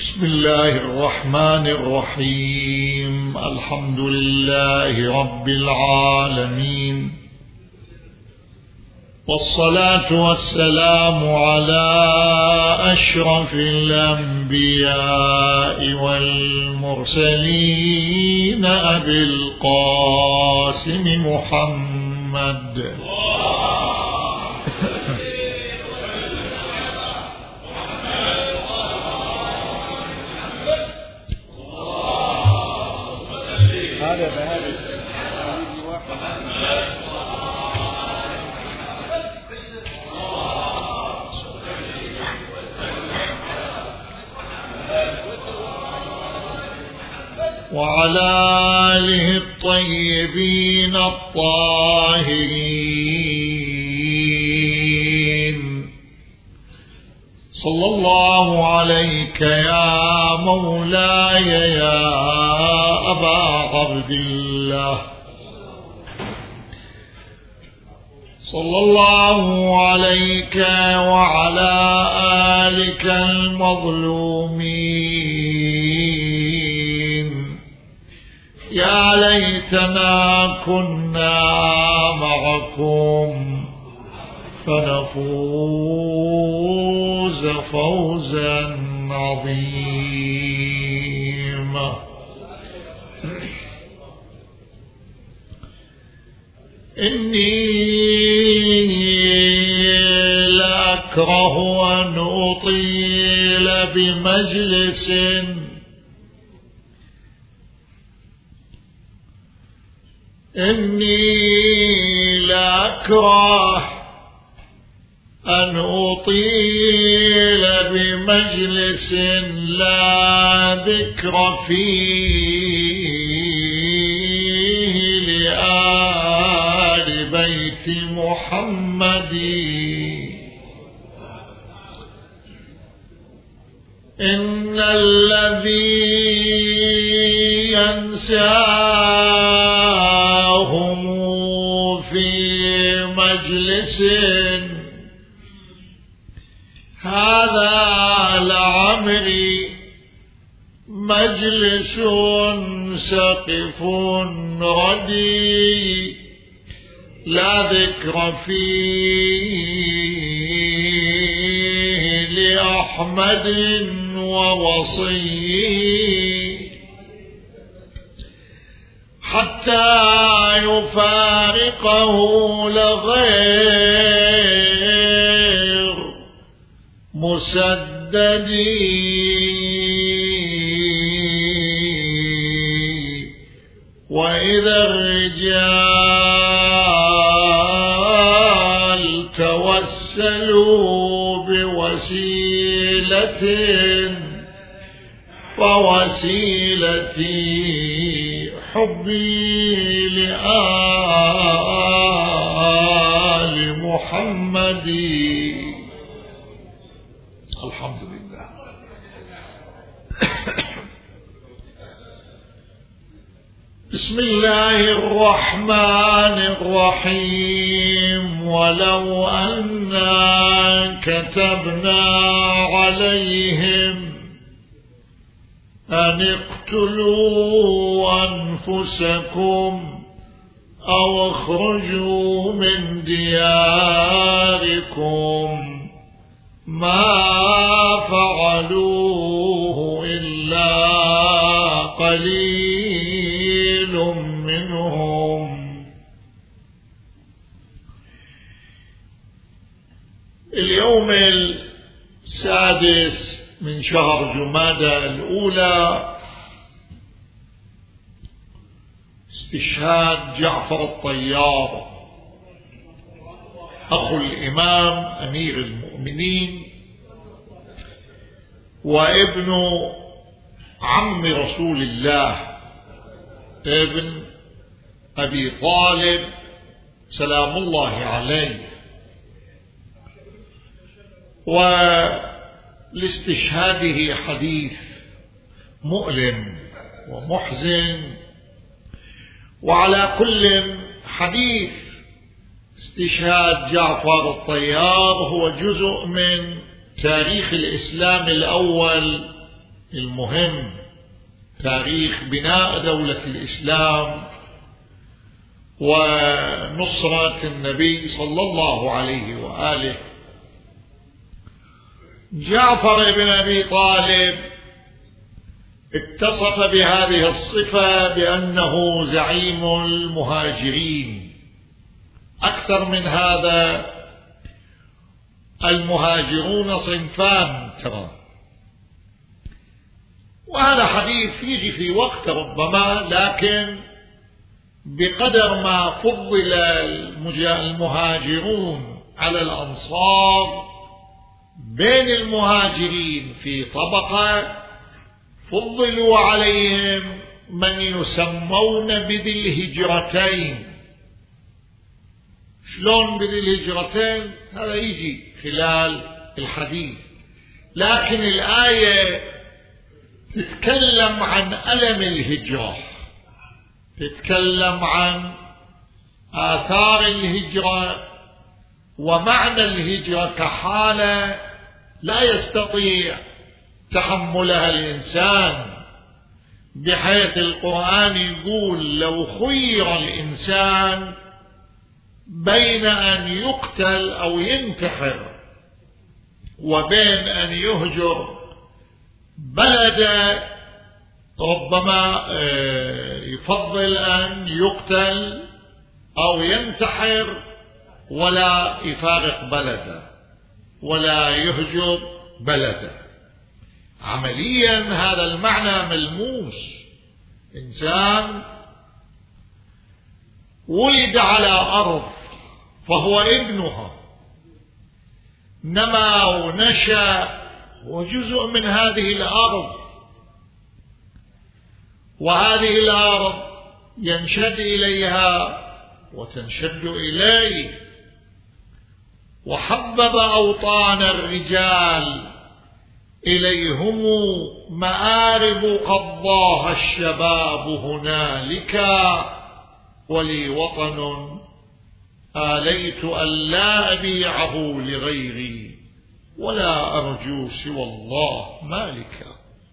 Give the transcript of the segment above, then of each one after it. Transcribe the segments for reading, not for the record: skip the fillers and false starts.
بسم الله الرحمن الرحيم. الحمد لله رب العالمين، والصلاة والسلام على أشرف الأنبياء والمرسلين أبي القاسم محمد وعلى آله الطيبين الطاهرين. صلى الله عليك يا مولاي يا أبا عبد الله، صلى الله عليك وعلى آلك المظلومين. يا ليتنا كنا معكم فنفوز فوزا عظيما. إني لأكره أن أطيل بمجلس أن أطيل بمجلس لا ذكر فيه لآل بيت محمد. إن الذي ينساهم في مجلس هذا لعمري مجلس سقف ردي لا ذكر فيه لأحمد ووصيه حتى يفارقه لغير مسددي. وإذا الرجال توسلوا بوسيلة فوسيلتي حبي لآل محمد. الحمد لله. بسم الله الرحمن الرحيم. ولو أنا كتبنا عليهم أن اقتلوا أنفسكم أو اخرجوا من دياركم ما فعلوه إلا قليل منهم. اليوم السادس من شهر جمادى الأولى استشهاد جعفر الطيار أخو الإمام أمير المؤمنين وابن عم رسول الله ابن أبي طالب سلام الله عليه. ولاستشهاده حديث مؤلم ومحزن. وعلى كل حديث استشهاد جعفر الطيار هو جزء من تاريخ الإسلام الأول المهم، تاريخ بناء دولة الإسلام ونصرة النبي صلى الله عليه وآله. جعفر بن أبي طالب اتصف بهذه الصفة بأنه زعيم المهاجرين. أكثر من هذا، المهاجرون صنفان ترى، وهذا حديث يجي في وقت ربما، لكن بقدر ما فضل المهاجرون على الأنصار بين المهاجرين في طبقة، فضلوا عليهم من يسمون بذي الهجرتين. شلون بذي الهجرتين؟ هذا يجي خلال الحديث، لكن الآية تتكلم عن ألم الهجرة، تتكلم عن آثار الهجرة ومعنى الهجرة كحالة لا يستطيع تحملها الإنسان، بحيث القرآن يقول لو خير الإنسان بين أن يقتل أو ينتحر وبين أن يهجر بلد، ربما يفضل أن يقتل أو ينتحر ولا يفارق بلده ولا يهجر بلده. عمليا هذا المعنى ملموس. إنسان ولد على أرض فهو ابنها، نما ونشأ وجزء من هذه الأرض، وهذه الأرض ينشد إليها وتنشد إليه. وحبب أوطان الرجال إليهم مآرب قضاها الشباب هنالك، ولي وطن آليت ألا أبيعه لغيري ولا أرجو سوى الله مالكا.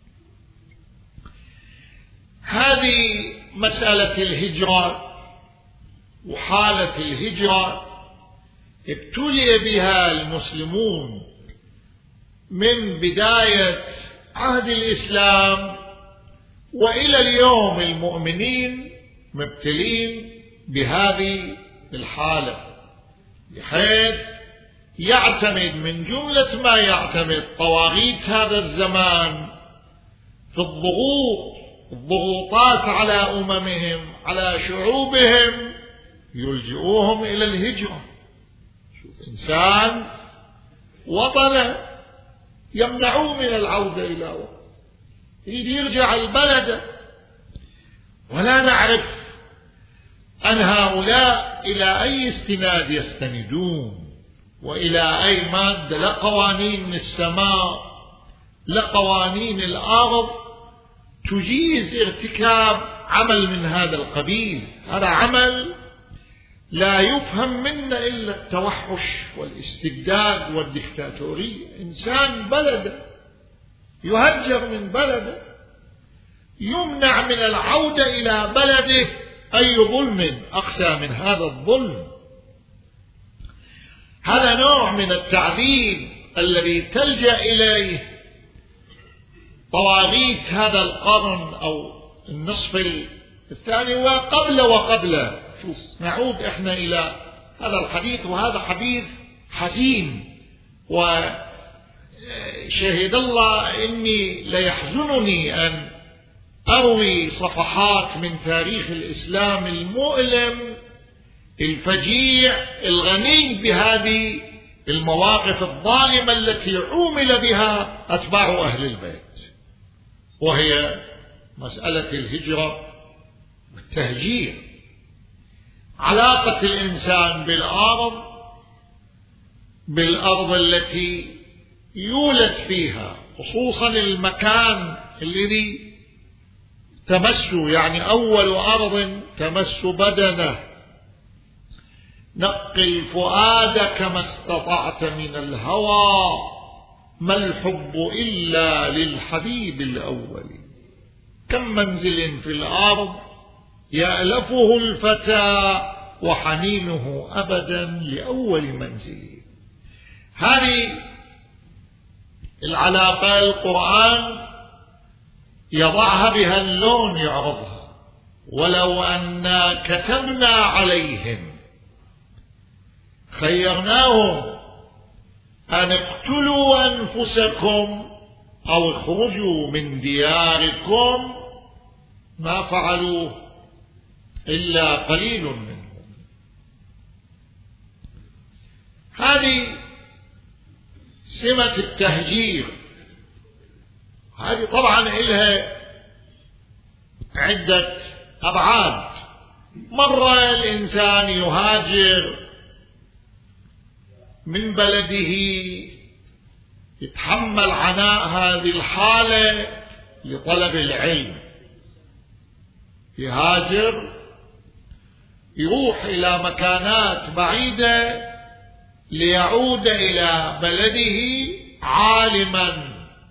هذه مسألة الهجرة وحالة الهجرة ابتلي بها المسلمون من بداية عهد الإسلام وإلى اليوم. المؤمنين مبتلين بهذه الحالة، بحيث يعتمد من جملة ما يعتمد طواغيت هذا الزمان في الضغوطات على أممهم، على شعوبهم، يلجئوهم إلى الهجرة. شوف إنسان وطنه يمنعوه من العودة إلى وطنه، يرجع البلد، ولا نعرف أن هؤلاء إلى أي استناد يستندون وإلى أي مادة. لا قوانين من السماء لا قوانين الأرض تجيز ارتكاب عمل من هذا القبيل. هذا عمل لا يفهم منه إلا التوحش والاستبداد والديكتاتورية. إنسان بلده يهجر من بلده، يمنع من العودة إلى بلده. أي ظلم أقسى من هذا الظلم؟ هذا نوع من التعذيب الذي تلجأ إليه طواغيت هذا القرن أو النصف الثاني وقبله. شوف، نعود إحنا إلى هذا الحديث، وهذا حديث حزين. وشهد الله إني ليحزنني أن أروي صفحات من تاريخ الإسلام المؤلم الفجيع الغني بهذه المواقف الظالمة التي عومل بها أتباع أهل البيت، وهي مسألة الهجرة والتهجير. علاقة الإنسان بالأرض التي يولد فيها، خصوصا المكان الذي تمسه، يعني أول أرض تمس بدنه. نقل فؤادك ما استطعت من الهوى ما الحب إلا للحبيب الأول. كم منزل في الأرض يألفه الفتى وحنينه أبدا لأول منزل. هذه العلاقة القرآن يضعها بها اللون يعرضها. ولو أنا كتبنا عليهم خيرناهم أن اقتلوا أنفسكم أو اخرجوا من دياركم ما فعلوه إلا قليل منهم. هذه سمة التهجير. هذه طبعا إلها عدة أبعاد. مرة الإنسان يهاجر من بلده يتحمل عناء هذه الحالة لطلب العلم، يهاجر يروح إلى مكانات بعيدة ليعود إلى بلده عالما،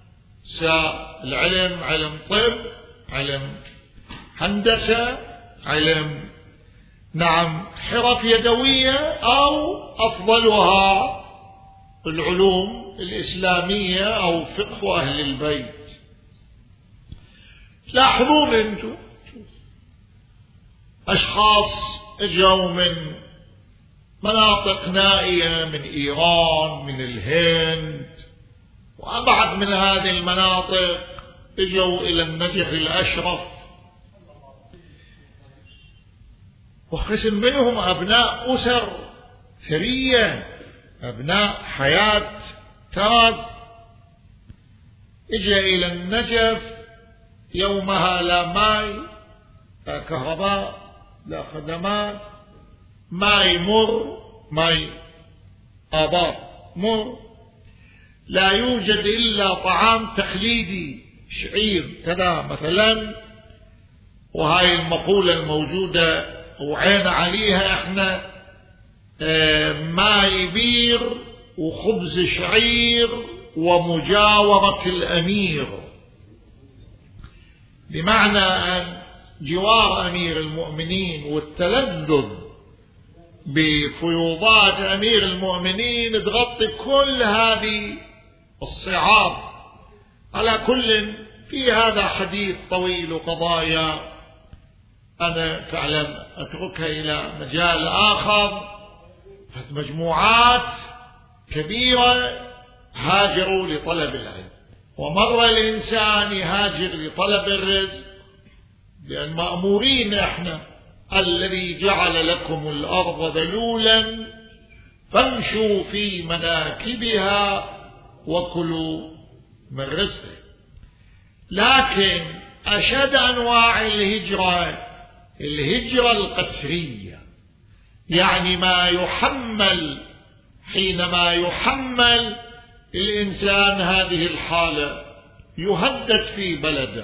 العلم علم طب، علم هندسة، علم حرف يدوية، أو أفضلها العلوم الإسلامية أو فقه أهل البيت. لاحظون أنتم أشخاص اجوا من مناطق نائية، من إيران، من الهند وأبعد من هذه المناطق، اجوا إلى النجف الأشرف، وقسم منهم أبناء أسر ثرية، أبناء حياة تاج. اجى إلى النجف يومها لا ماء، لا كهرباء، لا خدمات، ماء مر، ماء آبار مر، لا يوجد إلا طعام تقليدي، شعير كذا مثلا. وهاي المقولة الموجودة وعين عليها احنا، ماء بير وخبز شعير ومجاورة الأمير، بمعنى أن جوار أمير المؤمنين والتلذذ بفيوضات أمير المؤمنين تغطي كل هذه الصعاب. على كل في هذا حديث طويل وقضايا أنا فعلا أتركها إلى مجال آخر. مجموعات كبيرة هاجروا لطلب العلم. ومر الإنسان يهاجر لطلب الرزق، لأن مأمورين احنا الذي جعل لكم الأرض ذلولا فامشوا في مناكبها وكلوا من رزقه. لكن أشد أنواع الهجرة القسرية، يعني ما يحمل حينما يحمل الإنسان هذه الحالة، يهدد في بلده،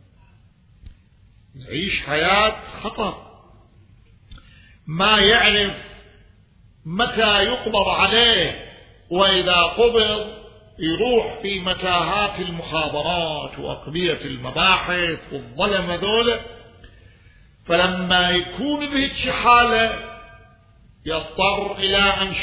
يعيش حياة خطر، ما يعرف متى يقبض عليه، وإذا قبض يروح في متاهات المخابرات وأقبية المباحث والظلم ذولا. فلما يكون بهيك حالة يضطر إلى أن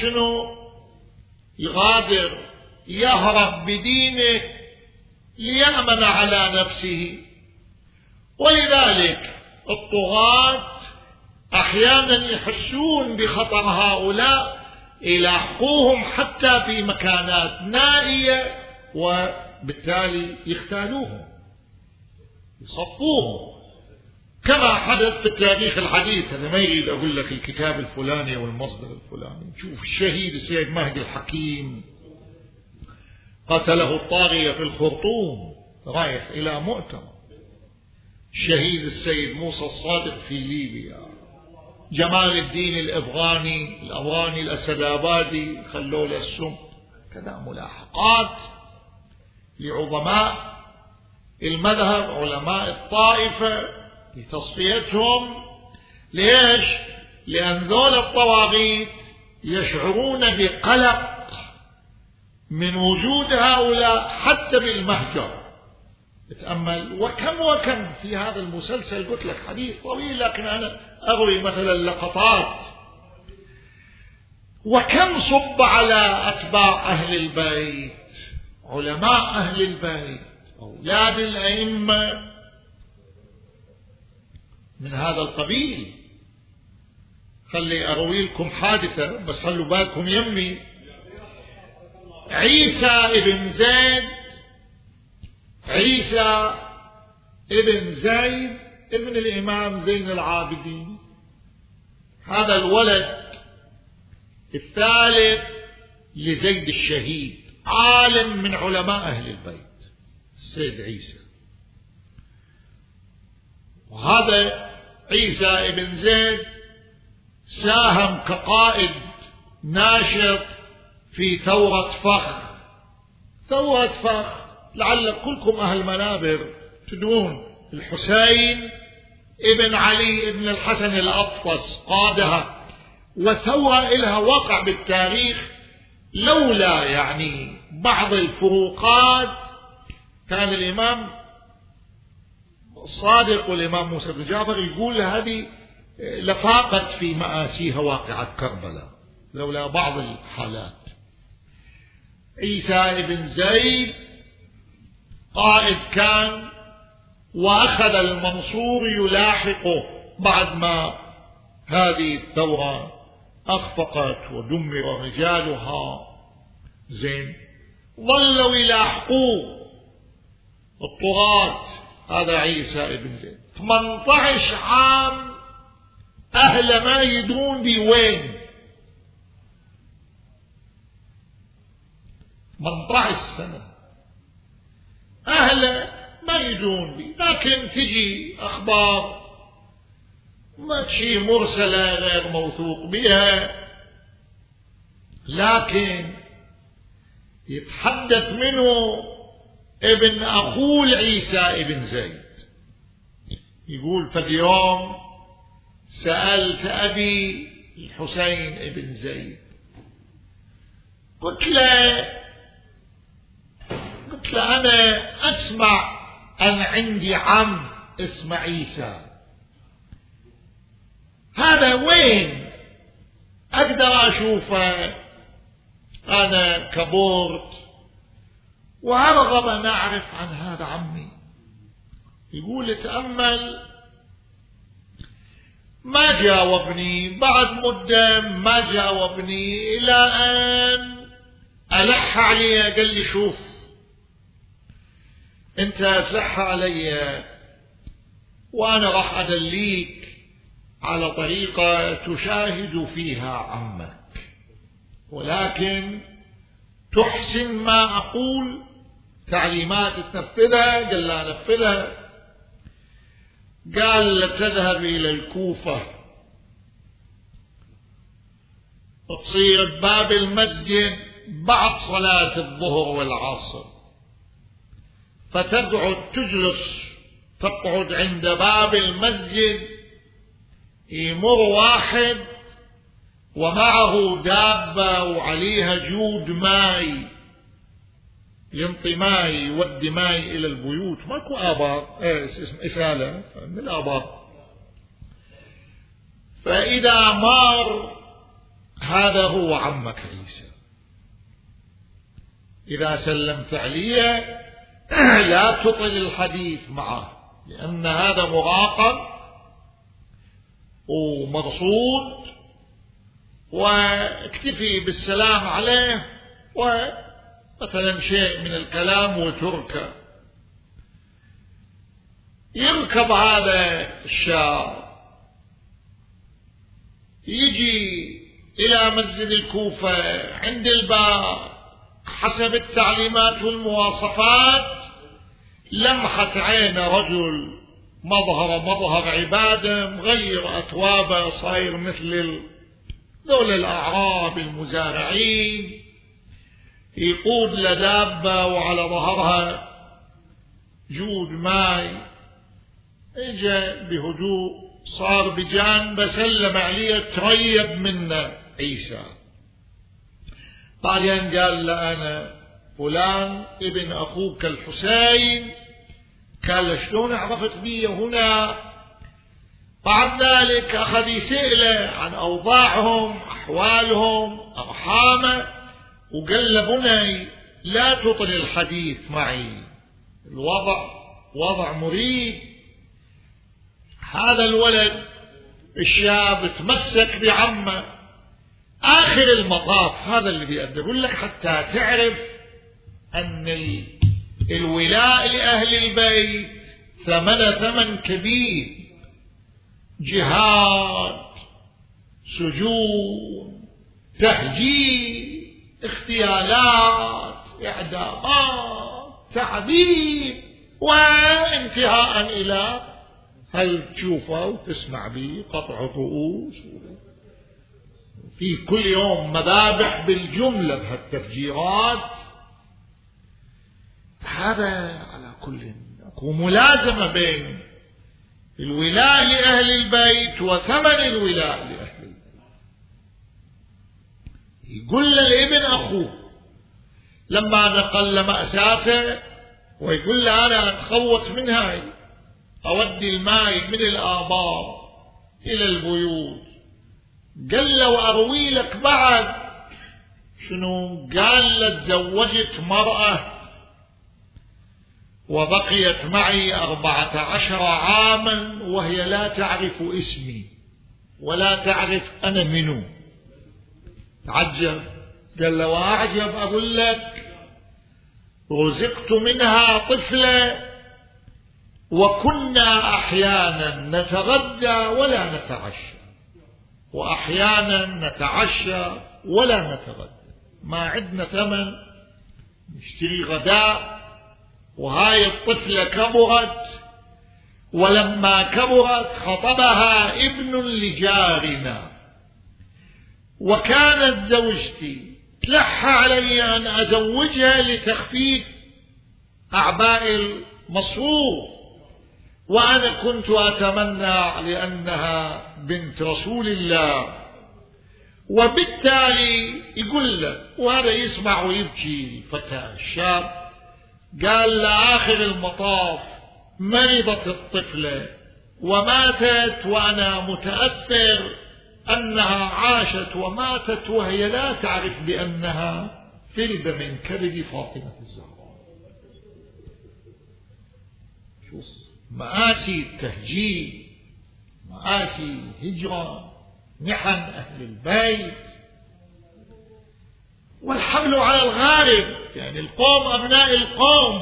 يغادر، يهرب بدينه ليأمن على نفسه. ولذلك الطغاة أحيانا يحسون بخطر هؤلاء، يلاحقوهم حتى في مكانات نائية، وبالتالي يختالوهم، يصفوهم، كما حدث في التاريخ الحديث. أنا ما يريد أقول لك الكتاب الفلاني والمصدر الفلاني. شوف الشهيد السيد مهدي الحكيم قتله الطاغية في الخرطوم رايح إلى مؤتمر. الشهيد السيد موسى الصادق في ليبيا، جمال الدين الأفغاني الأسدابادي خلوا له السم. كذا ملاحقات لعظماء المذهب، علماء الطائفة، لتصفيتهم. ليش؟ لأن ذول الطواغيت يشعرون بقلق من وجود هؤلاء حتى بالمهجر. تأمل وكم في هذا المسلسل، قلت لك حديث طويل لكن أنا أروي مثلا لقطات، وكم صب على أتباع أهل البيت، علماء أهل البيت، أولاد الأئمة من هذا القبيل. خلي أروي لكم حادثة بس خلوا بالكم يمي. عيسى ابن زيد ابن الإمام زين العابدين، هذا الولد الثالث لزيد الشهيد، عالم من علماء أهل البيت السيد عيسى. وهذا عيسى ابن زيد ساهم كقائد ناشط في ثورة فخ، لعل كلكم أهل منابر تدرون الحسين ابن علي ابن الحسن الأفطس قادها، وثورة إلها وقع بالتاريخ. لولا يعني بعض الفروقات كان الإمام الصادق والإمام موسى بن جعفر يقول هذه لفاقت في مآسيها واقعة كربلاء لولا بعض الحالات. عيسى ابن زيد قائد كان، وأخذ المنصور يلاحقه بعد ما هذه الثورة أخفقت ودمر رجالها. زين ظلوا يلاحقوه الطغاة. هذا عيسى ابن زيد 18 عام أهل ما يدرون بوين، 18 سنة أهل ما يدرون بي، لكن تجي أخبار ما شيء مرسلة غير موثوق بها، لكن يتحدث منه ابن أخول عيسى ابن زيد، يقول فاليوم سألت أبي الحسين ابن زيد، قلت له أنا أسمع أن عندي عم اسمه عيسى، هذا وين أقدر أشوفه؟ أنا كبرت وأرغب أن أعرف عن هذا عمي. يقول تأمل ما جاوبني، بعد مدة ما جاوبني، إلى أن ألح علي قال لي شوف أنت تلح علي وأنا راح أدليك على طريقة تشاهد فيها عمك، ولكن تحسن ما أقول، تعليمات تنفذها. قال لا نفذها. قال تذهب إلى الكوفة تصير بباب المسجد بعد صلاة الظهر والعصر، فتقعد تجلس، تقعد عند باب المسجد، يمر واحد ومعه دابة وعليها جود ماء، ينطي ماء يودي ماء إلى البيوت، ماكو آبار إسالة من الآبار. فإذا مار هذا هو عمك عيسى، إذا سلمت عليه لا تطل الحديث معه، لأن هذا مراقب ومرصود، واكتفي بالسلام عليه ومثلا شيء من الكلام وتركه. يركب هذا الشاب يجي إلى مسجد الكوفة، عند الباب حسب التعليمات والمواصفات لمحت عين رجل مظهر عبادة، مغير أثوابه، صاير مثل ذول الأعراب المزارعين، يقود لدابة وعلى ظهرها جود ماء. اجا بهدوء، صار بجانبه، سلم عليه، تريب منه عيسى. بعدين قال له أنا فلان ابن أخوك الحسين، قال شلون عرفت بي هنا؟ بعد ذلك أخذ يسأله عن أوضاعهم، أحوالهم، أرحامه، وقال له بني لا تطل الحديث معي، الوضع وضع مريب. هذا الولد الشاب تمسك بعمه. آخر المطاف هذا اللي بيقدر لك حتى تعرف أن الولاء لأهل البيت ثمن كبير، جهاد، سجون، تهجير، اغتيالات، إعدامات، تعذيب، وانتهاء إلى هل تشوفه وتسمع به قطع الرؤوس، في كل يوم مذابح بالجملة بهالتفجيرات. هذا على كل وملازمة بين الولاء لأهل البيت وثمن الولاء لأهل البيت. يقول للابن أخوه لما نقل مأساته، ويقول له أنا أتخوت من هاي، أودي الماء من الآبار إلى البيوت. قال له وأروي لك بعد شنو؟ قال له تزوجت مرأة وبقيت معي 14 عاما وهي لا تعرف اسمي ولا تعرف أنا منو. تعجب. قال له وأعجب أقول لك، رزقت منها طفلة وكنا أحيانا نتغدى ولا نتعشى، وأحيانا نتعشى ولا نتغدى، ما عندنا ثمن نشتري غداء. وهاي الطفلة كبرت، ولما كبرت خطبها ابن لجارنا، وكانت زوجتي تلح علي أن أزوجها لتخفيف أعباء المصروف، وأنا كنت أتمنى لأنها بنت رسول الله. وبالتالي يقول له، وهذا يسمع ويبكي الفتى الشاب، قال لآخر المطاف مرضت الطفلة وماتت، وأنا متأثر أنها عاشت وماتت وهي لا تعرف بأنها فرد من كبد فاطمة الزهراء. شوف مآسي التهجير، مآسي الهجرة، محن أهل البيت، والحمل على الغارب، يعني القوم أبناء القوم.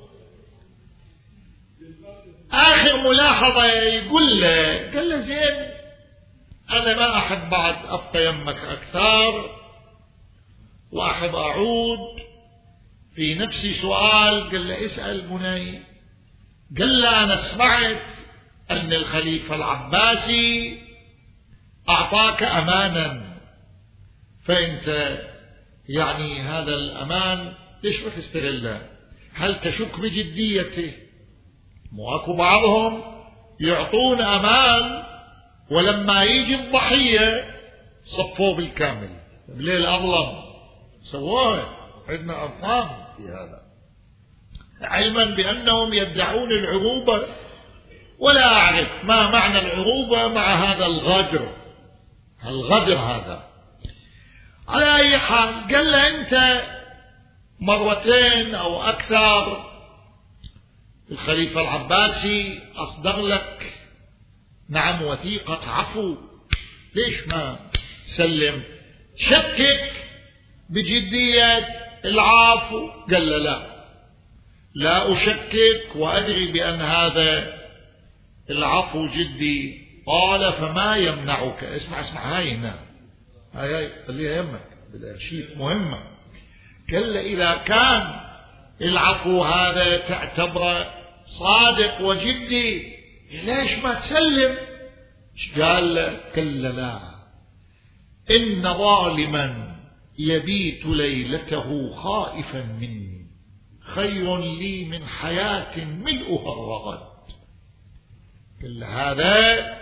آخر ملاحظة يقول له، قال له زين أنا ما أحب بعد أبقى يمك أكثر، وأحب أعود في نفسي سؤال. قال له اسأل بني. قال له أنا سمعت أن الخليفة العباسي أعطاك أمانا، فأنت يعني هذا الأمان ليش ما تستغله؟ هل تشك بجديته؟ مواكو بعضهم يعطون أمان ولما يجي الضحية صفوه بالكامل، بالليل أظلم سواه. عندنا أرقام في هذا، علما بأنهم يدعون العروبة، ولا أعرف ما معنى العروبة مع هذا الغدر هذا. على أي حال قال له أنت مرتين أو أكثر الخليفة العباسي أصدر لك نعم وثيقة عفو، ليش ما سلم؟ شكك بجدية العفو. قال له لا أشكك وأدري بأن هذا العفو جدي. قال فما يمنعك؟ اسمع هاي هنا، هاي خليها يمك بالأرشيف مهمة. قال إذا كان العفو هذا تعتبره صادق وجدي ليش ما تسلم؟ قال كلا لا، إن ظالما يبيت ليلته خائفا مني خير لي من حياة ملؤها الرغد. كل هذا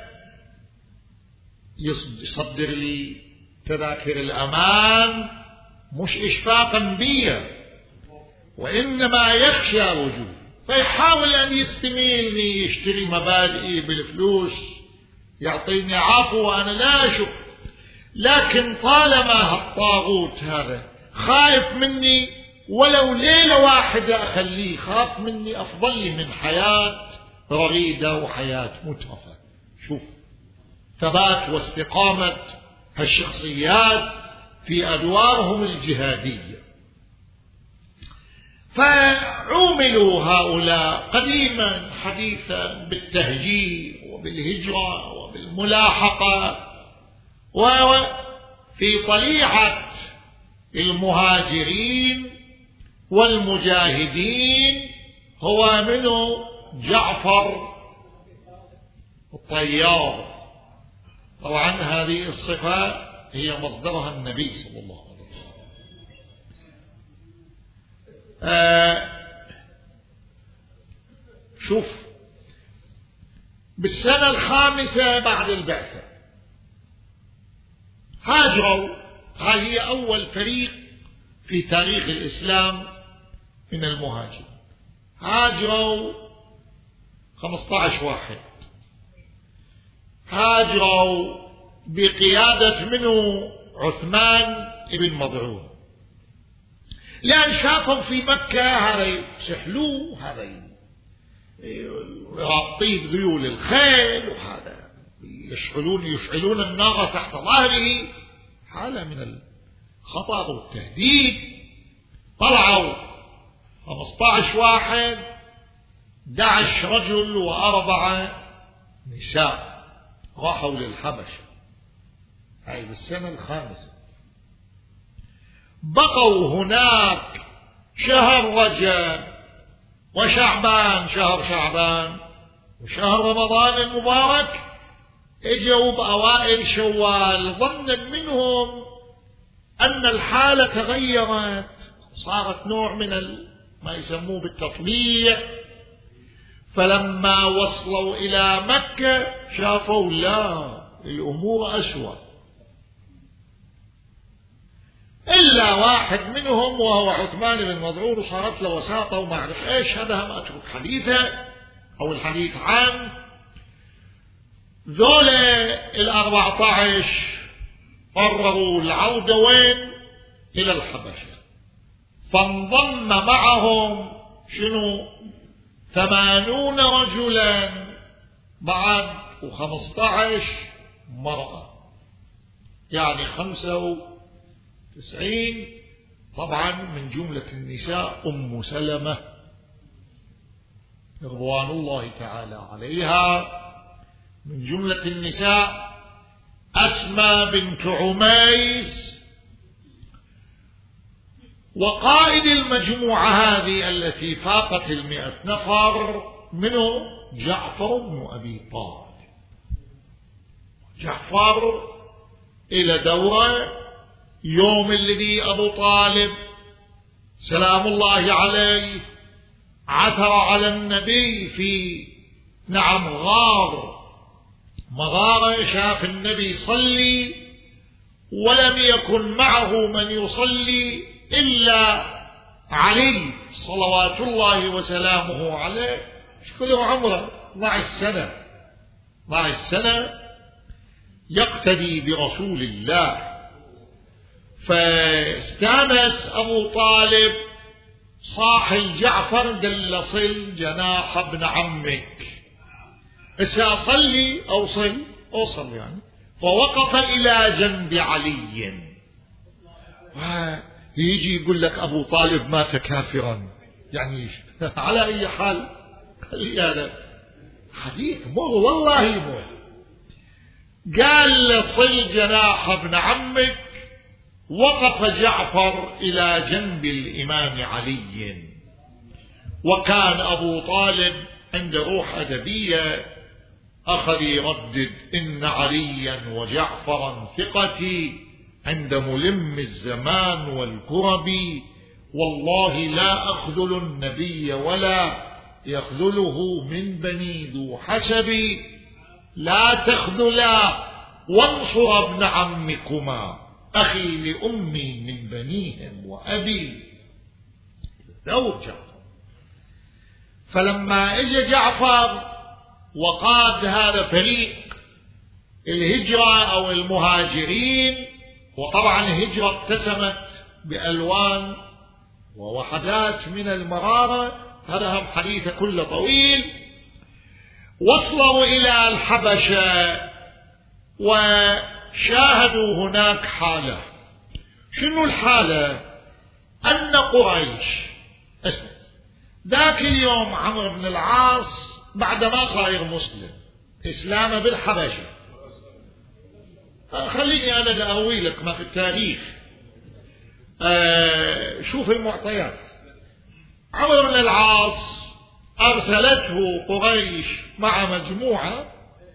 يصدر لي تذاكر الأمان مش إشفاقا بي، وإنما يخشى وجودي، فيحاول أن يستميلني، يشتري مبادئي بالفلوس، يعطيني عفو وأنا لا أشك. لكن طالما الطاغوت هذا خايف مني ولو ليلة واحدة أخليه خاف مني، أفضل لي من حياة رغيدة وحياة مترفة. شوف ثبات واستقامة هالشخصيات في أدوارهم الجهادية. فعوملوا هؤلاء قديما حديثا بالتهجير وبالهجرة وبالملاحقة، وفي طليعة المهاجرين والمجاهدين هو منه جعفر الطيار. طبعا هذه الصفة هي مصدرها النبي صلى الله عليه وسلم. شوف بالسنة الخامسة بعد البعثة هاجروا، هذه أول فريق في تاريخ الإسلام من المهاجرين. هاجروا 15 واحد، هاجروا بقيادة منه عثمان بن مظعون، لأن شافوا في مكة هذا يسحلوه، هذا يغطيه بذيول الخيل، وهذا يشعلون النار تحت ظهره، حالة من الخطر والتهديد. طلعوا 15 واحد، 11 رجل و4 نساء، راحوا للحبشة. هاي بالسنة الخامسة. بقوا هناك شهر رجب وشعبان، شهر شعبان وشهر رمضان المبارك. اجوا بأوائل شوال ظنا منهم أن الحالة تغيرت، صارت نوع من ما يسموه بالتطبيع. فلما وصلوا إلى مكة شافوا لا، الأمور أسوأ. إلا واحد منهم وهو عثمان بن مظعون، صارت له وساطة وما أعرف إيش، هذا هم أترك حديثه أو الحديث عنه. ذولا 14 قرروا العودة وين؟ إلى الحبشة. فانضم معهم شنو 80 رجلا بعد و15 مرأة، يعني 95. طبعا من جملة النساء أم سلمة رضوان الله تعالى عليها، من جملة النساء أسماء بنت عميس، وقائد المجموعة هذه التي فاقت 100 نفر منه جعفر بن أبي طالب. جعفر إلى دورة يوم الذي أبو طالب سلام الله عليه عثر على النبي في مغارة، شاف النبي يصلي ولم يكن معه من يصلي إلا علي صلوات الله وسلامه عليه. شكله عمره 12 سنة يقتدي برسول الله. فاستانس أبو طالب صاح جعفر، قال صل جناح ابن عمك، أصلي أوصل يعني. فوقف إلى جنب علي، يجي يقول لك أبو طالب مات كافرا، يعني على أي حال هذا حديث مر والله مر. قال صل جناح ابن عمك. وقف جعفر إلى جنب الإمام علي، وكان أبو طالب عند روح أدبية أخذ يردد إن عليا وجعفرا ثقتي عند ملم الزمان والكرب، والله لا أخذل النبي ولا يخذله من بني ذو حسب، لا تخذلا وانصر ابن عمكما أخي لأمي من بنيهم وأبي. داود جعفر. فلما اجى جعفر وقاد هذا فريق الهجرة أو المهاجرين، وطبعا الهجرة اتسمت بألوان ووحدات من المرارة، هذا هم حديث كله طويل. وصلوا إلى الحبشة وشاهدوا هناك حالة. شنو الحالة؟ أن قريش ذاك اليوم عمرو بن العاص بعدما صاير مسلم إسلامه بالحبشة. خليني أنا أقوي لك ما في التاريخ. شوف المعطيات. عمرو بن العاص أرسلته قريش مع مجموعة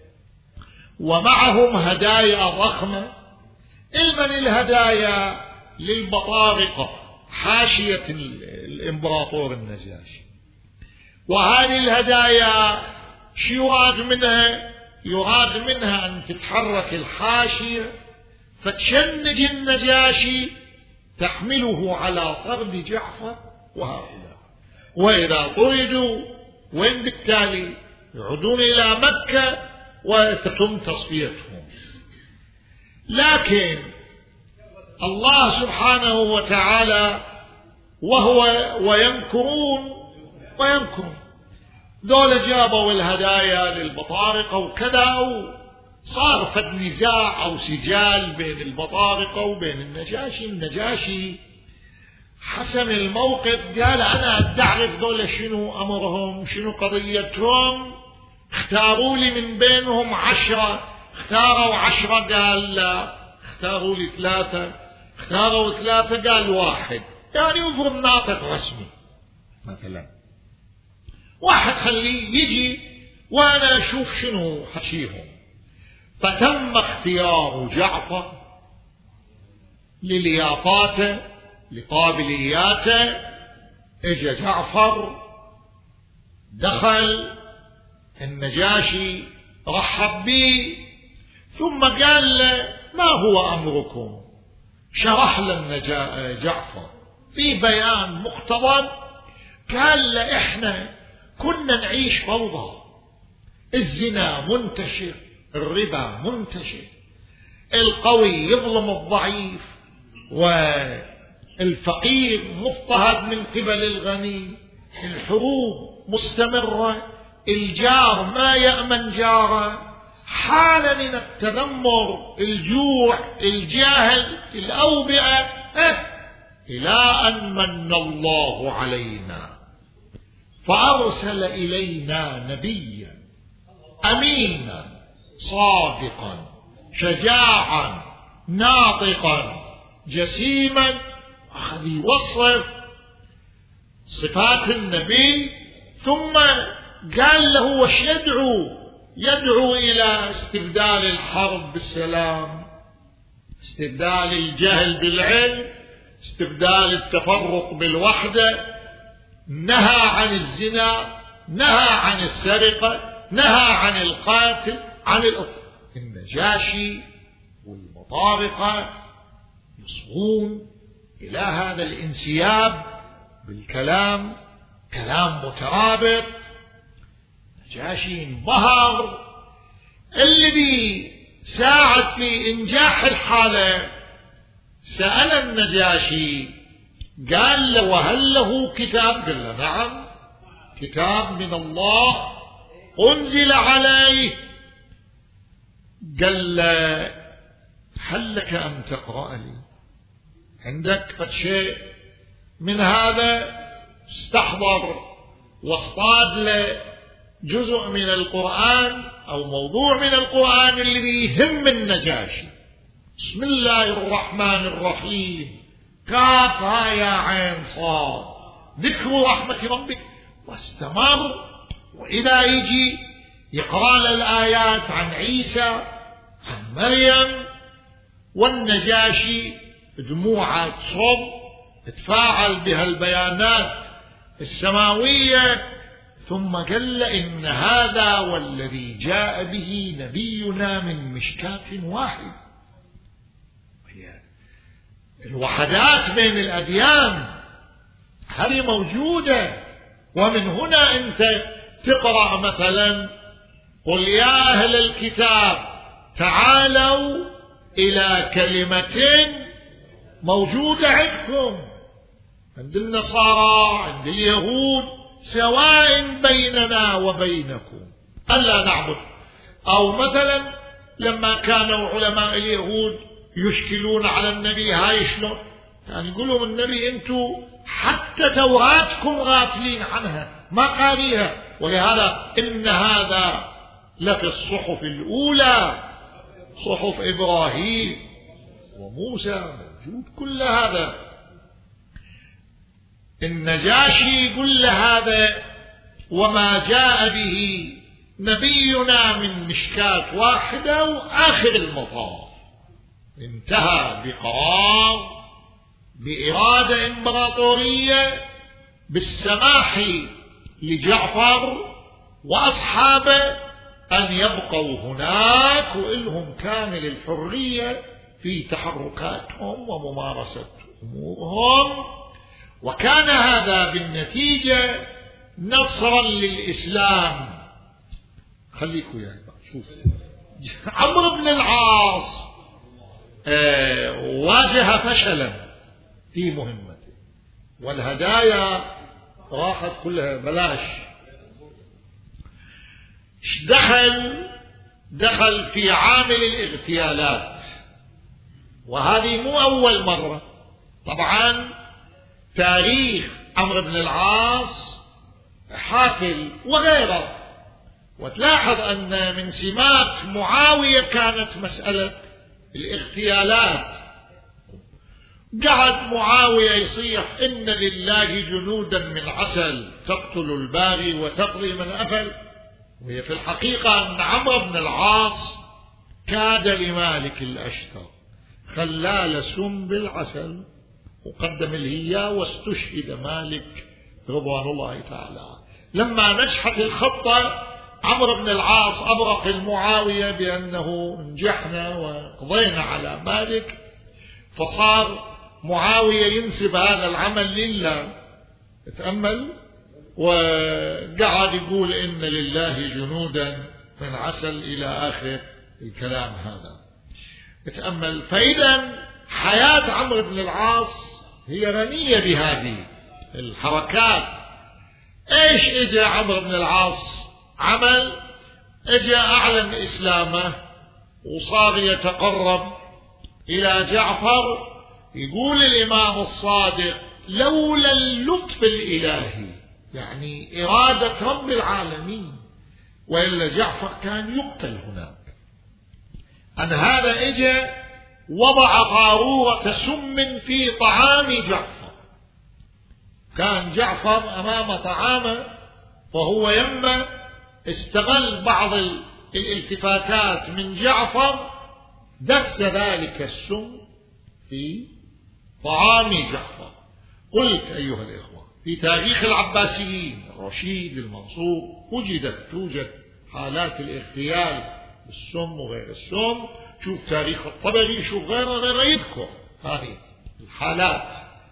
ومعهم هدايا ضخمة. من الهدايا للبطارقة حاشية الإمبراطور النجاشي. وهذه الهدايا شو يراد منها؟ يراد منها أن تتحرك الحاشية فتشنج النجاشي تحمله على طرد جعفر وهؤلاء، وإذا طردوا وين بالتالي يعودون إلى مكة وتتم تصفيتهم. لكن الله سبحانه وتعالى وهو ويمكرون ذول جابوا الهدايا للبطارقة وكذا، وصار فد نزاع أو سجال بين البطارقة وبين النجاشي. النجاشي حسم الموقف، قال أنا أعرف ذول شنو أمرهم شنو قضيتهم، اختاروا لي من بينهم 10. اختاروا 10 قال لا، اختاروا لي 3، اختاروا 3 قال 1. يعني يفرض ناطق رسمي مثلا، واحد خليه يجي وانا اشوف شنو حكيهم. فتم اختيار جعفر للياقاته لقابلياته. اجى جعفر دخل النجاشي رحب به، ثم قال له ما هو امركم؟ شرح لنا جعفر في بيان مقتضب، قال له احنا كنا نعيش فوضى، الزنا منتشر، الربا منتشر، القوي يظلم الضعيف، والفقير مضطهد من قبل الغني، الحروب مستمرة، الجار ما يأمن جاره، حالة من التذمر، الجوع، الجهل، الأوبئة، إلى أن من الله علينا فأرسل إلينا نبيا أمينا صادقا شجاعا ناطقا جسيما. أخذ يوصف صفات النبي، ثم قال له وش يدعو إلى استبدال الحرب بالسلام، استبدال الجهل بالعلم، استبدال التفرق بالوحدة. نهى عن الزنا، نهى عن السرقة، نهى عن القاتل، عن النجاشي والمطارقة يصغون إلى هذا الانسياب بالكلام، كلام مترابط. النجاشي انبهر. الذي ساعد في إنجاح الحالة سأل النجاشي قال له وهل له كتاب؟ قال له نعم، كتاب من الله أنزل عليه. قال له هل لك أن تقرأ لي؟ عندك فشيء من هذا؟ استحضر واصطاد له جزء من القرآن أو موضوع من القرآن الذي يهم النجاشي. بسم الله الرحمن الرحيم، كاف يا عين صاد، ذكر رحمة ربك. واستمر، وإذا يجي يقرأ الآيات عن عيسى عن مريم، والنجاشي دموعه تصب، تفاعل بها البيانات السماوية. ثم قال إن هذا والذي جاء به نبينا من مشكاة واحد. الوحدات بين الأديان هذه موجودة. ومن هنا أنت تقرأ مثلا قل يا أهل الكتاب تعالوا إلى كلمة موجودة عندكم، عند النصارى عند اليهود، سواء بيننا وبينكم ألا نعبد. أو مثلا لما كانوا علماء اليهود يشكلون على النبي هاي شلون، يعني يقولوا النبي أنتم حتى توراتكم غافلين عنها ما قاريها، ولهذا إن هذا لفي الصحف الأولى صحف إبراهيم وموسى، موجود كل هذا. النجاشي يقول هذا وما جاء به نبينا من مشكاة واحدة وآخر المطاف انتهى بقرار بإرادة إمبراطورية بالسماح لجعفر وأصحابه أن يبقوا هناك وإلهم كامل الحرية في تحركاتهم وممارسة أمورهم. وكان هذا بالنتيجة نصرا للإسلام. خليكوا يا شوف عمرو بن العاص واجه فشلا في مهمته، والهدايا راحت كلها بلاش. دخل في عامل الاغتيالات، وهذه مو أول مرة. طبعا تاريخ عمرو بن العاص حافل وغيره، وتلاحظ أن من سمات معاوية كانت مسألة الاغتيالات. قعد معاوية يصيح إن لله جنودا من عسل تقتل الباغي وتقضي من أفل، وهي في الحقيقة أن عمرو بن العاص كاد لمالك الأشتر، خلال سم بالعسل وقدم الهيا واستشهد مالك رضوان الله تعالى. لما نجحت الخطة عمرو بن العاص أبرق المعاوية بأنه نجحنا وقضينا على مالك، فصار معاوية ينسب هذا العمل لله. تأمل، وقعد يقول إن لله جنودا من عسل إلى آخر الكلام هذا. تأمل. فإذا حياة عمرو بن العاص هي غنية بهذه الحركات. ايش اجى عمرو بن العاص عمل؟ اجى اعلن اسلامه وصار يتقرب الى جعفر. يقول الامام الصادق لولا اللطف الالهي، يعني ارادة رب العالمين، والا جعفر كان يقتل هناك. ان هذا اجى وضع قارورة سم في طعام جعفر. كان جعفر امام طعامه وهو يمه، استغل بعض الالتفاتات من جعفر، دس ذلك السم في طعام جعفر. قلت أيها الإخوة في تاريخ العباسيين الرشيد المنصور توجد حالات الاغتيال بالسم وغير السم. شوف تاريخ الطبري، شوف غيره يذكر هذه الحالات،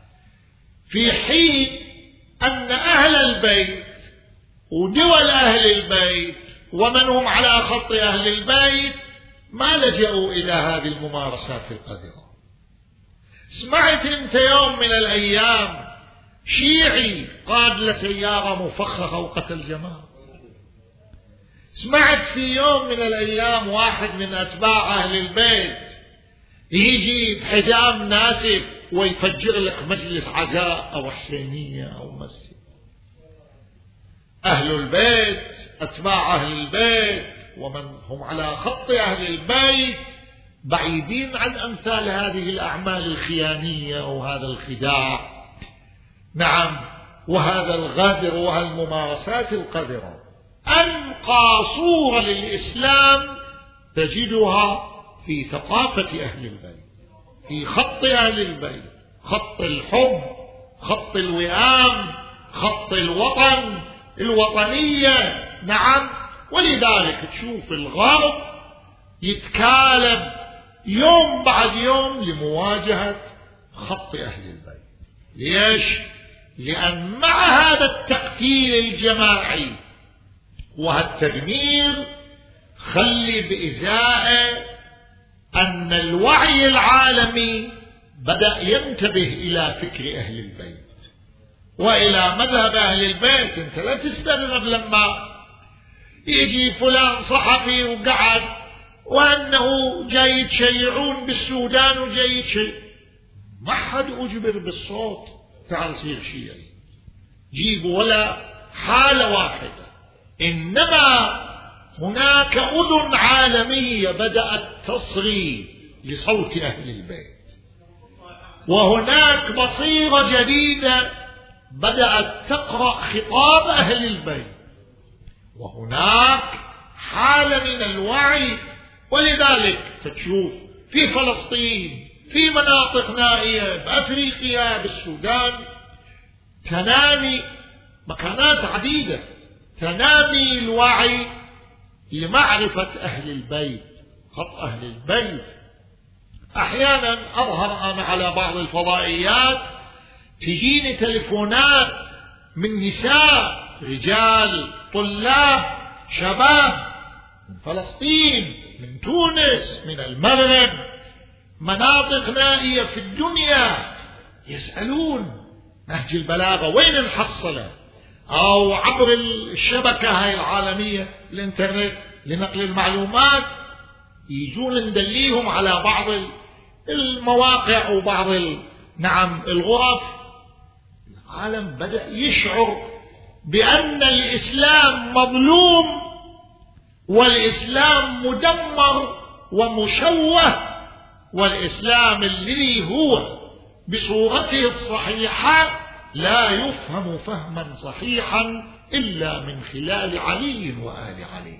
في حين أن أهل البيت ودول أهل البيت ومن هم على خط أهل البيت ما لجأوا إلى هذه الممارسات القذرة. سمعت أنت يوم من الأيام شيعي قاد لسيارة مفخخة وقتل جماعة؟ سمعت في يوم من الأيام واحد من أتباع أهل البيت يجي بحزام ناسف ويفجر لك مجلس عزاء أو حسينية أو مسجد؟ أهل البيت، أتباع أهل البيت ومن هم على خط أهل البيت بعيدين عن أمثال هذه الأعمال الخيانية وهذا الخداع، نعم، وهذا الغدر وهالممارسات القذرة. أنقى صورة للإسلام تجدها في ثقافة أهل البيت، في خط أهل البيت، خط الحب، خط الوئام، خط الوطن، الوطنية، نعم. ولذلك تشوف الغرب يتكالب يوم بعد يوم لمواجهة خط أهل البيت. ليش؟ لأن مع هذا التقتيل الجماعي وهالتدمير خلي بإزاءه أن الوعي العالمي بدأ ينتبه إلى فكر أهل البيت وإلى مذهب أهل البيت. أنت لا تستغرب لما يجي فلان صحفي وقعد وأنه جاي يتشيعون بالسودان وجاي يتشيع، ما حد أجبر بالصوت تعال صير شيعي جيبوا ولا حالة واحدة، إنما هناك أذن عالمية بدأت تصغي لصوت أهل البيت، وهناك بصيرة جديدة بدأت تقرأ خطاب أهل البيت، وهناك حالة من الوعي. ولذلك تشوف في فلسطين، في مناطق نائية، بأفريقيا، بالسودان، تنامي مكانات عديدة تنامي الوعي لمعرفة أهل البيت، خط أهل البيت. أحيانا أظهر أنا على بعض الفضائيات تجيني تلفونات من نساء، رجال، طلاب، شباب من فلسطين، من تونس، من المغرب، مناطق نائية في الدنيا، يسألون نهج البلاغة وين نحصله، أو عبر الشبكة هاي العالمية الانترنت لنقل المعلومات، يجون ندليهم على بعض المواقع وبعض الغرف. العالم بدأ يشعر بأن الإسلام مظلوم، والإسلام مدمر ومشوه، والإسلام الذي هو بصورته الصحيحة لا يفهم فهما صحيحا إلا من خلال علي وآل علي.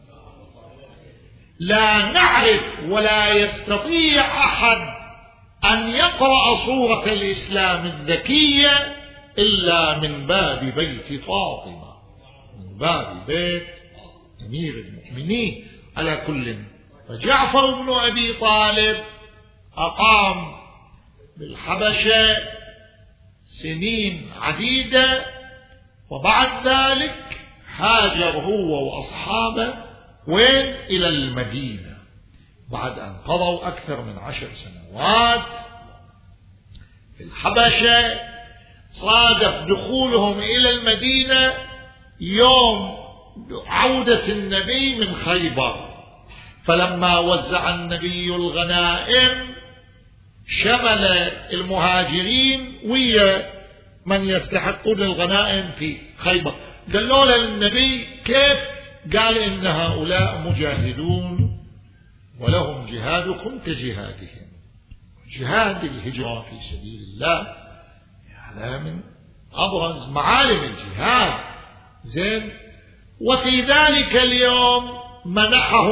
لا نعرف ولا يستطيع أحد أن يقرأ صورة الإسلام الذكية إلا من باب بيت فاطمة، من باب بيت أمير المؤمنين. على كل، فجعفر بن أبي طالب أقام بالحبشة سنين عديدة، وبعد ذلك هاجر هو وأصحابه وين؟ إلى المدينة، بعد أن قضوا أكثر من 10 سنوات في الحبشة. صادف دخولهم إلى المدينة يوم عودة النبي من خيبر، فلما وزع النبي الغنائم شمل المهاجرين ويا من يستحقون الغنائم في خيبر. قالوا للنبي كيف؟ قال إن هؤلاء مجاهدون ولهم جهادكم كجهادهم. جهاد الهجرة في سبيل الله هذا من أبرز معالم الجهاد. زين. وفي ذلك اليوم منح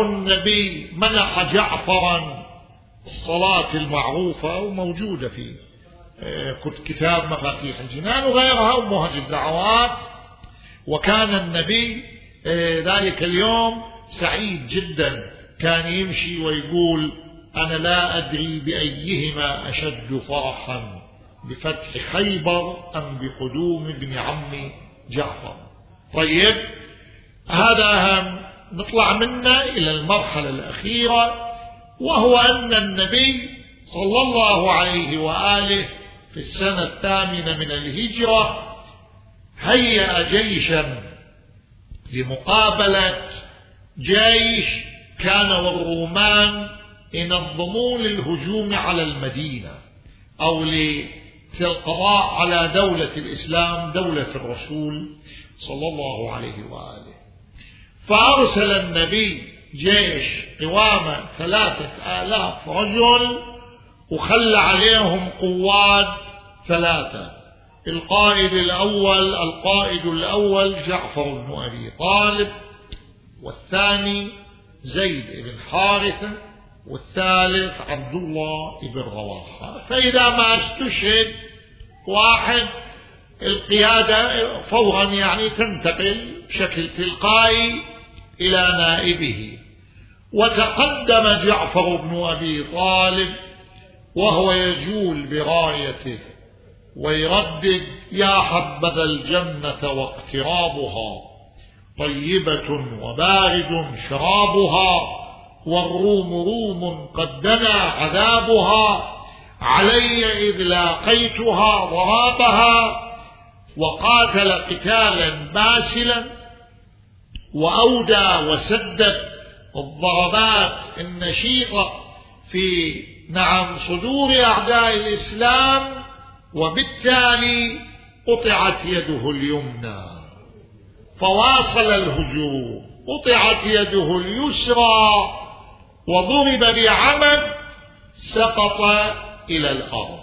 جعفرا الصلاة المعروفة وموجودة في كتاب مفاتيح الجنان وغيرها ومنهج الدعوات. وكان النبي ذلك اليوم سعيد جدا، كان يمشي ويقول أنا لا أدري بأيهما أشد فرحا، بفتح خيبر أم بقدوم ابن عمي جعفر. طيب، هذا أهم. نطلع منا إلى المرحلة الأخيرة، وهو أن النبي صلى الله عليه وآله في السنة 8 من الهجرة هيأ جيشا لمقابلة جيش كان والرومان ينظمون للهجوم على المدينة أو للقضاء على دولة الإسلام، دولة الرسول صلى الله عليه وآله. فأرسل النبي جيش قوامة 3000 رجل وخلى عليهم قواد 3. القائد الأول جعفر بن أبي طالب، والثاني زيد بن حارثة، والثالث عبد الله بن رواحة. فإذا ما استشهد واحد القيادة فورا تنتقل بشكل تلقائي إلى نائبه. وتقدم جعفر بن أبي طالب وهو يجول برايته ويردد يا حبذا الجنة واقترابها، طيبة وبارد شرابها، والروم روم قد دنا عذابها، علي إذ لاقيتها ضرابها، وقاتل قتالا باسلا وأودى وسدد الضربات النشيطة في صدور أعداء الإسلام، وبالتالي قطعت يده اليمنى فواصل الهجوم، قطعت يده اليسرى وضرب بعمد سقط إلى الأرض.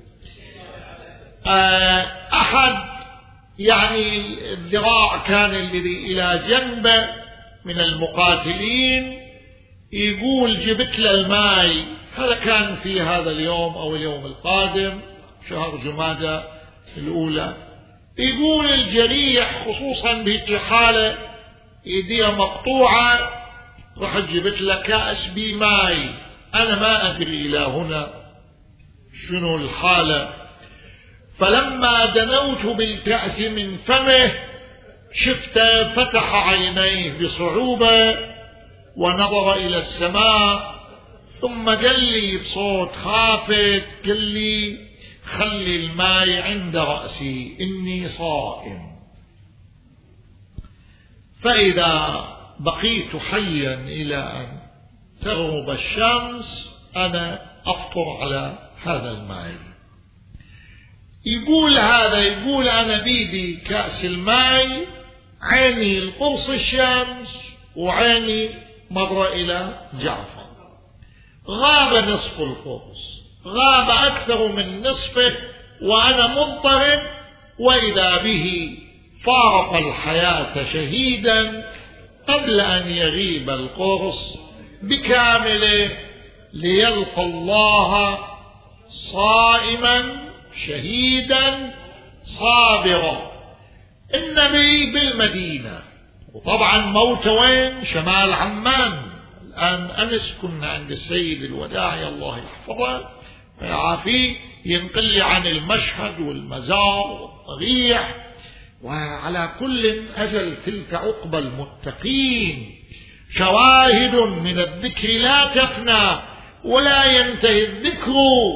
أحد الذراع كان الذي إلى جنبه من المقاتلين يقول جبت له الماء، هذا كان في هذا اليوم أو اليوم القادم شهر جمادى الأولى، يقول الجريح خصوصا بهيك حالة يديها مقطوعة، راح جبت له كأس بماء، أنا ما أدري إلى هنا شنو الحالة. فلما دنوت بالكأس من فمه شفته فتح عينيه بصعوبة ونظر إلى السماء، ثم قال لي بصوت خافت، قال لي خلي الماء عند رأسي إني صائم، فإذا بقيت حيا إلى أن تغرب الشمس أنا أفطر على هذا الماء. يقول أنا بيدي كأس الماء، عيني لقرص الشمس وعيني مر إلى جعفر، غاب نصف القرص، غاب أكثر من نصفه وأنا مضطرب، وإذا به فارق الحياة شهيدا قبل أن يغيب القرص بكامله ليلقى الله صائما شهيدا صابرا. النبي بالمدينة، وطبعا موت وين؟ شمال عمان. الآن أمس كنا عند السيد الوداعي الله يحفظه ويعافيه، ينقل لي عن المشهد والمزار والضريح، وعلى كل أجل تلك عقبى المتقين، شواهد من الذكر لا تفنى ولا ينتهي الذكر.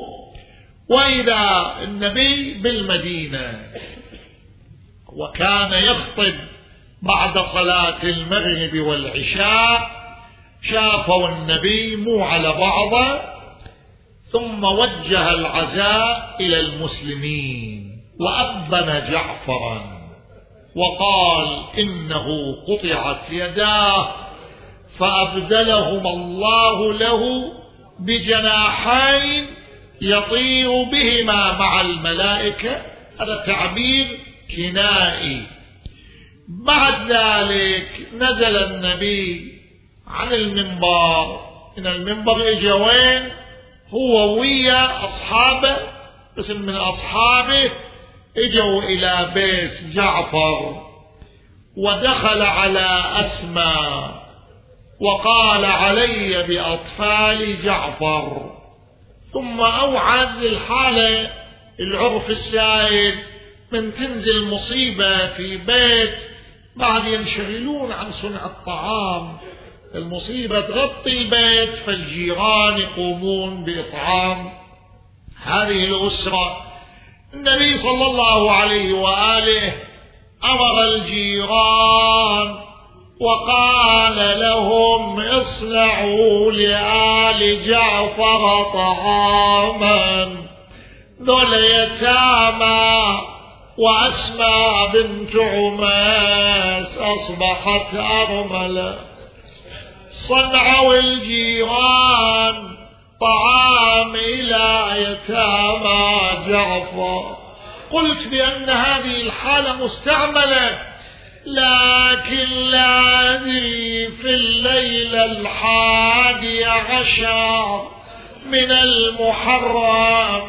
وإذا النبي بالمدينة وكان يخطب بعد صلاة المغرب والعشاء، شافوا النبي مو على بعضه، ثم وجه العزاء إلى المسلمين وأذن جعفرا وقال إنه قطعت يداه فأبدلهما الله له بجناحين يطير بهما مع الملائكة. هذا تعبير كنائي. بعد ذلك نزل النبي عن المنبر، من المنبر اجا وين؟ هو ويا أصحابه، قسم من أصحابه اجوا إلى بيت جعفر، ودخل على أسماء وقال علي بأطفال جعفر، ثم أوعز الحالة العرف السائد من تنزل مصيبة في بيت بعد ينشغلون عن صنع الطعام، المصيبة تغطي البيت فالجيران يقومون بإطعام هذه الأسرة. النبي صلى الله عليه وآله أمر الجيران وقال لهم اصنعوا لآل جعفر طعاما، ذول يتامى وأسماء بنت عميس أصبحت أرملة، صنعوا الجيران طعام إلى يتامى جعفر. قلت بأن هذه الحالة مستعملة، لكن لا أدري في الليلة 11 من المحرم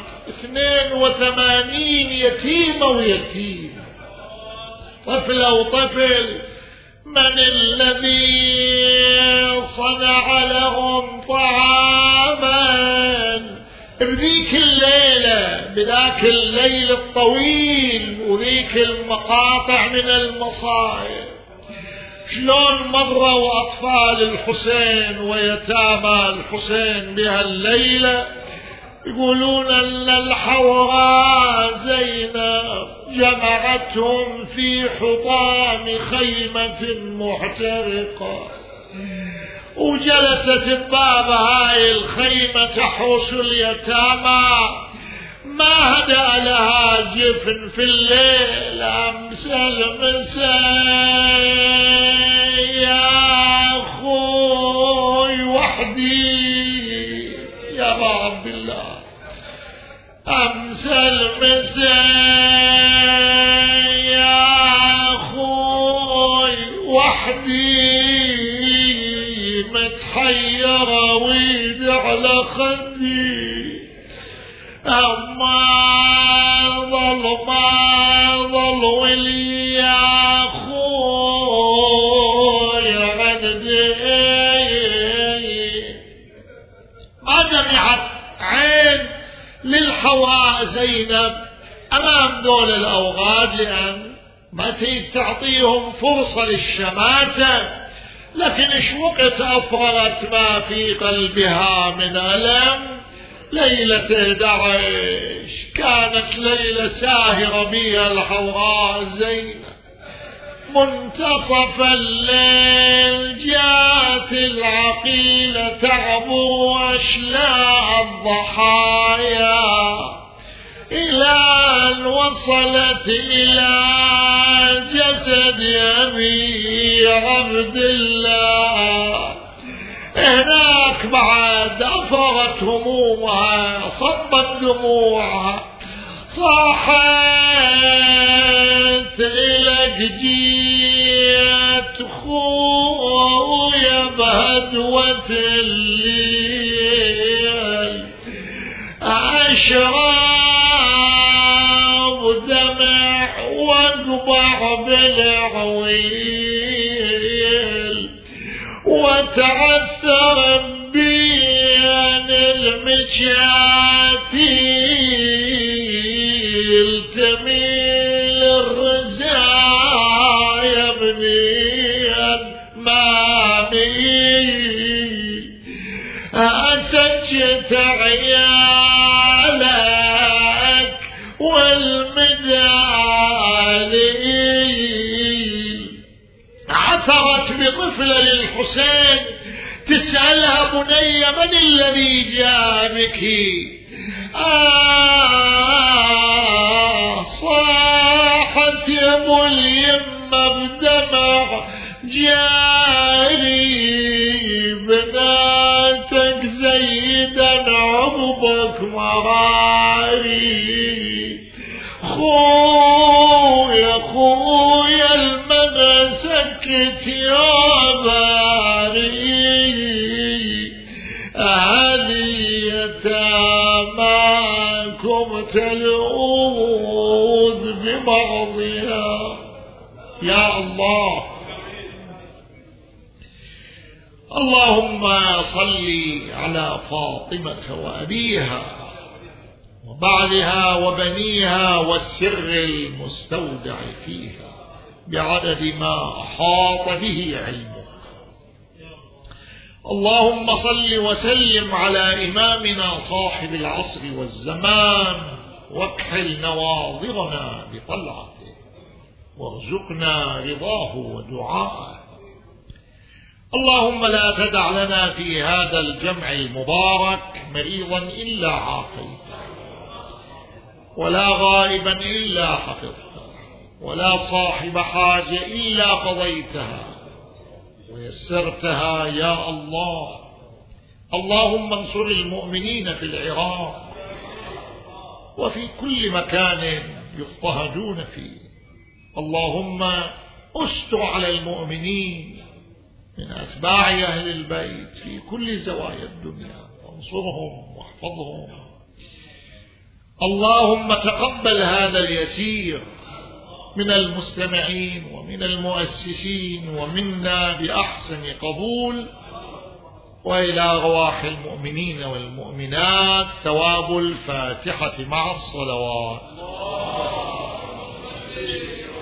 82 يتيمة ويتيم، طفل وطفل، من الذي صنع لهم طعاما بذيك الليلة بذاك الليل الطويل وذيك المقاطع من المصائب، شلون مروا أطفال الحسين ويتامى الحسين بها الليلة يقولون أن الحوراء زينب جمعتهم في حطام خيمة محترقة، وجلست بباب هاي الخيمة تحوس اليتامى، ما هدأ لها جفن في الليل أمس المساء يا أخوي وحدي يا رب الله، أمس المساء يا أخوي وحدي متحيرة ويد على خدي، ما ظل ولي يا أخوي عندي، ما دمعت عين للحواء زينب أمام دول الأوغاد، لأن ما تريد تعطيهم فرصة للشماتة، لكن ايش وقت أفرغت ما في قلبها من ألم. ليلة 11 كانت ليلة ساهرة بها الحوراء زينب، منتصف الليل جاءت العقيلة تعبر أشلاء الضحايا إلى أن وصلت إلى جسد أبي عبد الله. هناك بعد أفرت همومها، صبت دموعها، صاحت إلك جيت خويا بهدوة الليل، أشرب دمع واقبع بالعويل، وتعثر بين المشاتيل تميل الرزايا بني مامي، أسجت عيالك والمدالي، عثرت بطفلة للحسين تسألها بني من الذي جاء بك؟ صاحت يا ابو اليمة بدمع جاري، بناتك زيدا عرضك مراري، خويا المنى سكت يا باري، هذه يتاماكم تلوذ ببعضها. يا الله، اللهم صل على فاطمة وأبيها وبعلها وبنيها والسر المستودع فيها بعدد ما أحاط به علمك. اللهم صل وسلم على إمامنا صاحب العصر والزمان، واكحل نواظرنا بطلعته، وارزقنا رضاه ودعاءه. اللهم لا تدع لنا في هذا الجمع المبارك مريضا إلا عافيته، ولا غائبا إلا حفظته، ولا صاحب حاجة إلا قضيتها ويسرتها يا الله. اللهم انصر المؤمنين في العراق وفي كل مكان يضطهدون فيه. اللهم استر على المؤمنين من أتباع أهل البيت في كل زوايا الدنيا، وانصرهم واحفظهم. اللهم تقبل هذا اليسير من المستمعين ومن المؤسسين ومنا بأحسن قبول، وإلى أرواح المؤمنين والمؤمنات ثواب الفاتحة مع الصلوات.